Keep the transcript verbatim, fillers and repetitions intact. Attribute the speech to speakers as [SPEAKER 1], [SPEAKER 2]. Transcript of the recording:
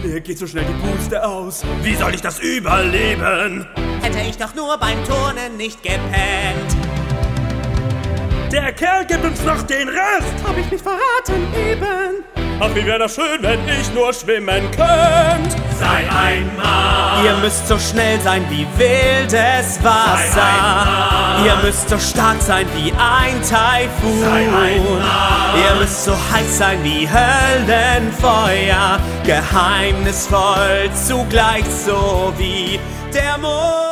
[SPEAKER 1] Mir geht so schnell die Puste aus. Wie soll ich das überleben?
[SPEAKER 2] Hätte ich doch nur beim Turnen nicht gepennt.
[SPEAKER 1] Der Kerl gibt uns noch den Rest.
[SPEAKER 2] Hab ich nicht verraten, eben.
[SPEAKER 1] Ach, wie wäre das schön, wenn ich nur schwimmen könnt.
[SPEAKER 2] Sei ein Mann. Ihr müsst so schnell sein wie wildes Wasser. Sei ein Mann. Ihr müsst so stark sein wie ein Taifun. Sei ein Mann. Ihr müsst so heiß sein wie Höllenfeuer. Geheimnisvoll, zugleich so wie der Mond.